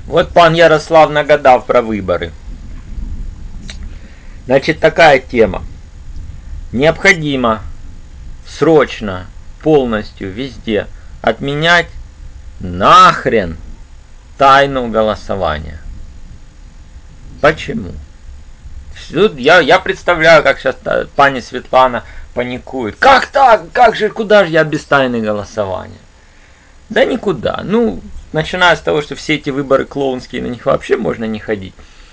Вот пан Ярослав нагадав про выборы. Значит, такая тема. Необходимо срочно, полностью, везде отменять нахрен тайну голосования. Почему? Я представляю, как сейчас пани Светлана паникует. Как так? Как же, куда же я без тайны голосования? Да никуда. Ну, начиная с того, что все эти выборы клоунские, на них вообще можно не ходить.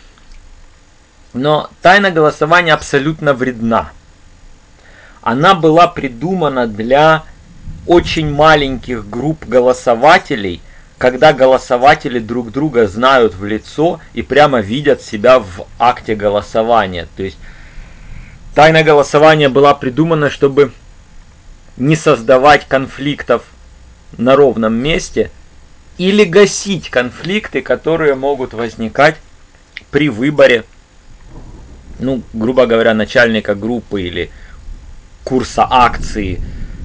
Но тайна голосования абсолютно вредна. Она была придумана для очень маленьких групп голосователей, когда голосователи друг друга знают в лицо и прямо видят себя в акте голосования. То есть тайна голосования была придумана, чтобы не создавать конфликтов на ровном месте или гасить конфликты, которые могут возникать при выборе, ну, грубо говоря, начальника группы или курса акции,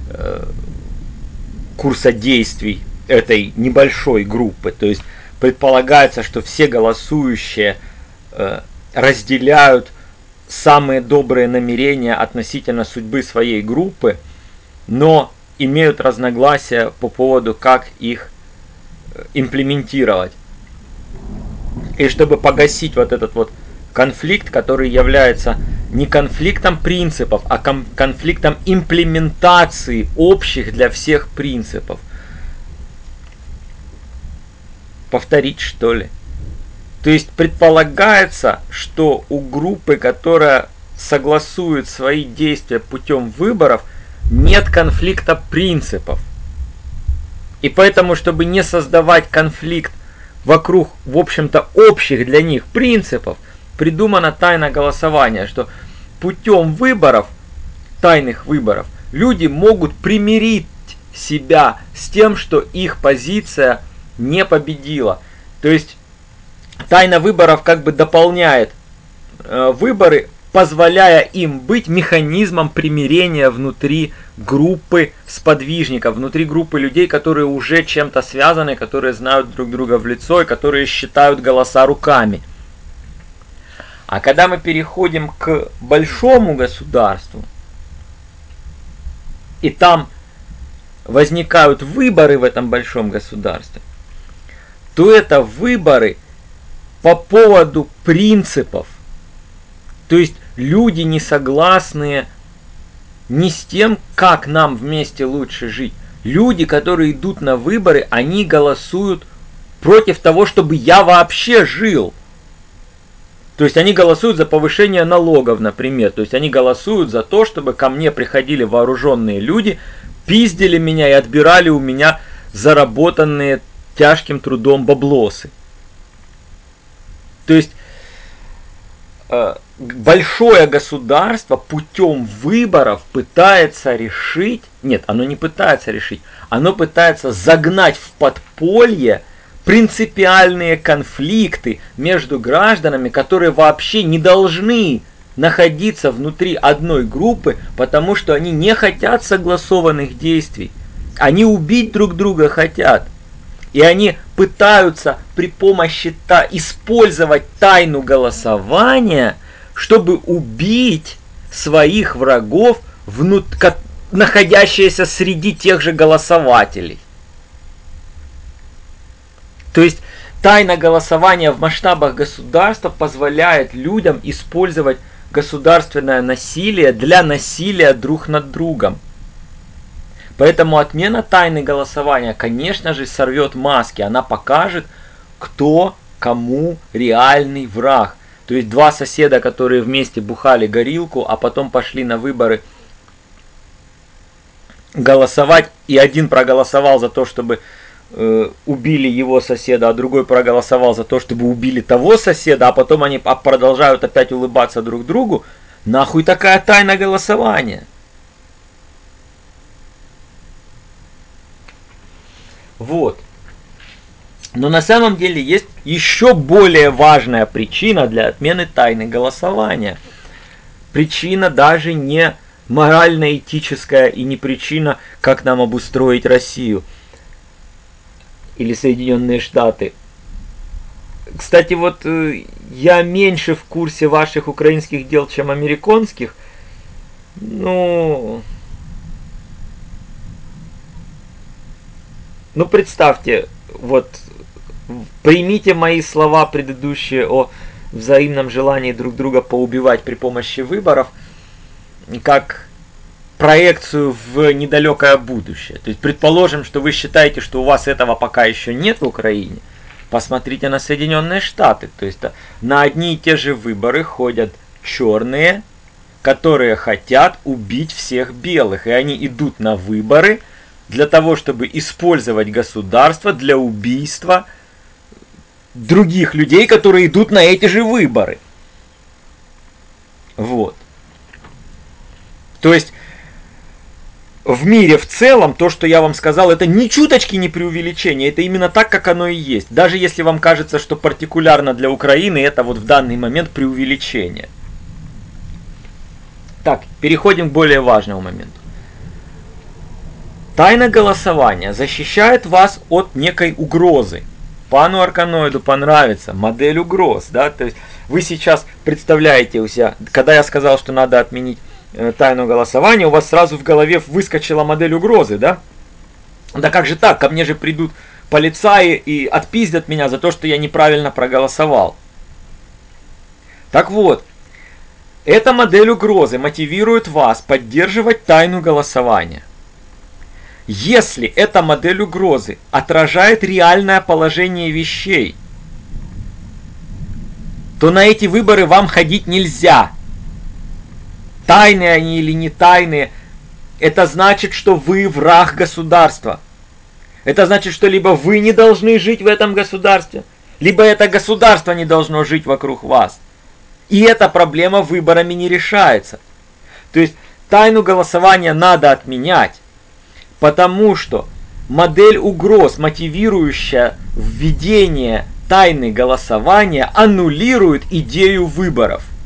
курса действий этой небольшой группы. То есть предполагается, что все голосующие разделяют самые добрые намерения относительно судьбы своей группы, но имеют разногласия по поводу, как их имплементировать. И чтобы погасить вот этот вот конфликт, который является не конфликтом принципов, а конфликтом имплементации общих для всех принципов. Повторить, что ли? То есть предполагается, что у группы, которая согласует свои действия путем выборов, нет конфликта принципов. И поэтому, чтобы не создавать конфликт вокруг, в общем-то, общих для них принципов, придумана тайна голосования, что путем выборов, тайных выборов, люди могут примирить себя с тем, что их позиция не победила. То есть тайна выборов как бы дополняет выборы, позволяя им быть механизмом примирения внутри группы сподвижников, внутри группы людей, которые уже чем-то связаны, которые знают друг друга в лицо и которые считают голоса руками. А когда мы переходим к большому государству, и там возникают выборы в этом большом государстве, то это выборы по поводу принципов. То есть люди, не согласные не с тем, как нам вместе лучше жить. Люди, которые идут на выборы, они голосуют против того, чтобы я вообще жил. То есть они голосуют за повышение налогов, например. То есть они голосуют за то, чтобы ко мне приходили вооруженные люди, пиздили меня и отбирали у меня заработанные тяжким трудом баблосы. То есть большое государство путем выборов пытается решить, нет, оно не пытается решить, оно пытается загнать в подполье принципиальные конфликты между гражданами, которые вообще не должны находиться внутри одной группы, потому что они не хотят согласованных действий. Они убить друг друга хотят. И они пытаются при помощи использовать тайну голосования, чтобы убить своих врагов, находящиеся среди тех же голосователей. То есть тайна голосования в масштабах государства позволяет людям использовать государственное насилие для насилия друг над другом. Поэтому отмена тайны голосования, конечно же, сорвет маски. Она покажет, кто кому реальный враг. То есть два соседа, которые вместе бухали горилку, а потом пошли на выборы голосовать, и один проголосовал за то, чтобы убили его соседа, а другой проголосовал за то, чтобы убили того соседа, а потом они продолжают опять улыбаться друг другу. Нахуй такая тайна голосования? Вот. Но на самом деле есть еще более важная причина для отмены тайны голосования. Причина даже не морально-этическая и не причина, как нам обустроить Россию или Соединенные Штаты. Кстати, вот я меньше в курсе ваших украинских дел, чем американских. Ну, ну представьте, вот примите мои слова предыдущие о взаимном желании друг друга поубивать при помощи выборов как проекцию в недалекое будущее. То есть предположим, что вы считаете, что у вас этого пока еще нет в Украине. Посмотрите на Соединенные Штаты. То есть на одни и те же выборы ходят черные, которые хотят убить всех белых. И они идут на выборы для того, чтобы использовать государство для убийства других людей, которые идут на эти же выборы. Вот. То есть в мире в целом то, что я вам сказал, это ни чуточки не преувеличение, это именно так, как оно и есть. Даже если вам кажется, что партикулярно для Украины это вот в данный момент преувеличение. Так, переходим к более важному моменту. Тайна голосования защищает вас от некой угрозы. Пану Арканоиду понравится модель угроз, да, то есть вы сейчас представляете у себя, когда я сказал, что надо отменить тайну голосования, у вас сразу в голове выскочила модель угрозы, да? Да как же так, ко мне же придут полицаи и отпиздят меня за то, что я неправильно проголосовал. Так вот, эта модель угрозы мотивирует вас поддерживать тайну голосования. Если эта модель угрозы отражает реальное положение вещей, то на эти выборы вам ходить нельзя. Тайные они или не тайные, это значит, что вы враг государства. Это значит, что либо вы не должны жить в этом государстве, либо это государство не должно жить вокруг вас. И эта проблема выборами не решается. То есть тайну голосования надо отменять, потому что модель угроз, мотивирующая введение тайны голосования, аннулирует идею выборов.